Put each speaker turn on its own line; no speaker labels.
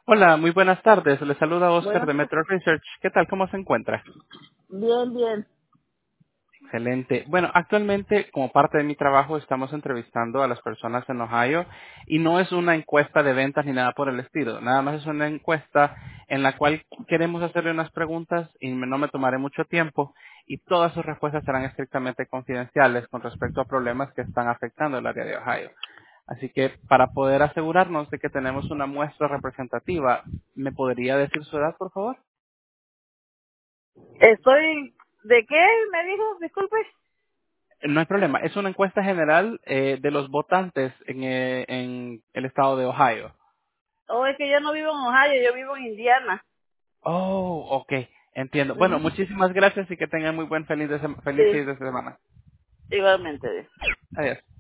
Hola, muy buenas tardes. Le saluda Oscar
Bueno,
de Metro Research. ¿Qué tal? ¿Cómo se encuentra?
bien, bien.
Excelente. Bueno, actualmente, como parte de mi trabajo, estamos entrevistando a las personas en Ohio y no es una encuesta de ventas ni nada por el estilo. Nada más es una encuesta en la cual queremos hacerle unas preguntas y no me tomaré mucho tiempo y todas sus respuestas serán estrictamente confidenciales con respecto a problemas que están afectando el área de Ohio. Así que para poder asegurarnos de que tenemos una muestra representativa, ¿me podría decir su edad, por favor?
Estoy... ¿De qué me dijo? Disculpe.
No hay problema. Es una encuesta general de los votantes en el estado de Ohio.
Oh, es que yo no vivo en Ohio, yo vivo en Indiana.
Oh, ok. Entiendo. Bueno,
Ujú.
muchísimas gracias y que tengan muy buen feliz
Sí,
fin de semana.
igualmente.
Adiós.